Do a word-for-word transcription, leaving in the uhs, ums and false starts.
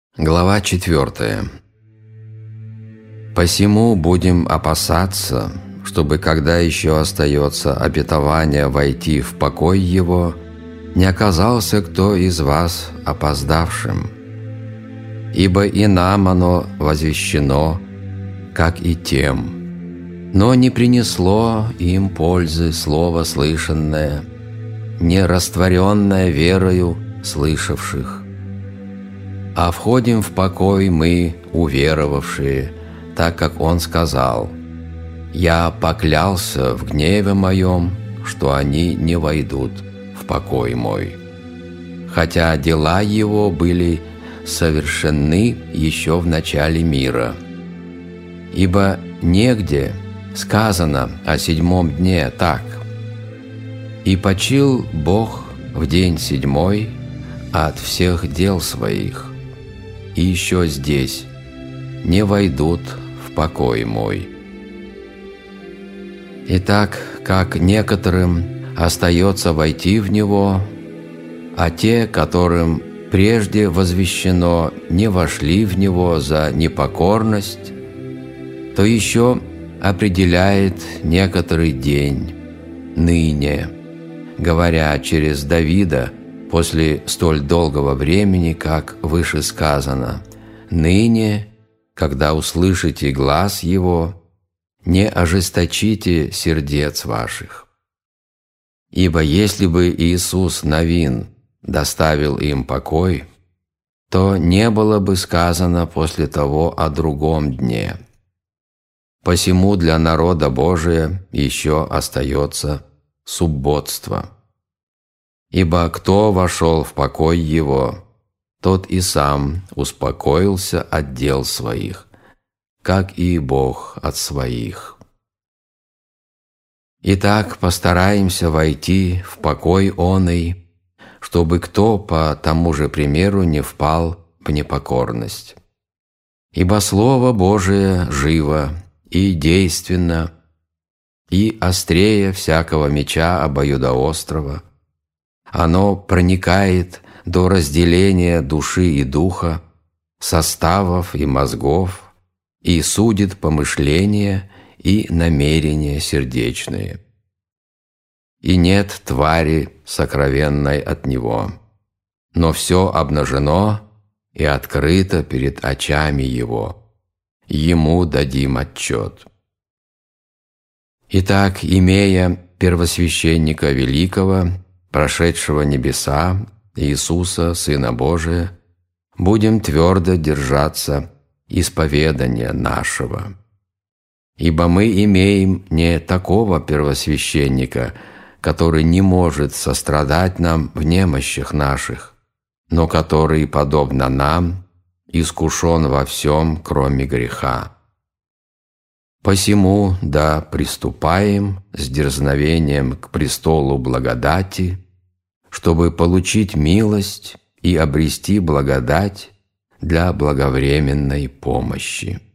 Глава четвертая. «Посему будем опасаться, чтобы, когда еще остается обетование войти в покой его, не оказался кто из вас опоздавшим. Ибо и нам оно возвещено, как и тем, но не принесло им пользы слово слышанное, не растворенное верою слышавших. А входим в покой мы, уверовавшие, так как Он сказал: «Я поклялся в гневе моем, что они не войдут в покой мой». Хотя дела Его были совершенны еще в начале мира. Ибо негде сказано о седьмом дне так: «И почил Бог в день седьмой от всех дел своих». И еще здесь: «не войдут в покой мой». Итак, как некоторым остается войти в него, а те, которым прежде возвещено, не вошли в него за непокорность, то еще определяет некоторый день, ныне, говоря через Давида, после столь долгого времени, как выше сказано: «Ныне, когда услышите глас Его, не ожесточите сердец ваших». Ибо если бы Иисус Навин доставил им покой, то не было бы сказано после того о другом дне. Посему для народа Божия еще остается субботство. Ибо кто вошел в покой его, тот и сам успокоился от дел своих, как и Бог от своих. Итак, постараемся войти в покой оный, чтобы кто по тому же примеру не впал в непокорность. Ибо Слово Божие живо и действенно, и острее всякого меча обоюдоострого. Оно проникает до разделения души и духа, составов и мозгов, и судит помышления и намерения сердечные. И нет твари сокровенной от него, но все обнажено и открыто перед очами его. Ему дадим отчет. Итак, имея первосвященника великого, прошедшего небеса, Иисуса, Сына Божия, будем твердо держаться исповедания нашего. Ибо мы имеем не такого первосвященника, который не может сострадать нам в немощах наших, но который, подобно нам, искушен во всем, кроме греха. Посему да приступаем с дерзновением к престолу благодати, чтобы получить милость и обрести благодать для благовременной помощи.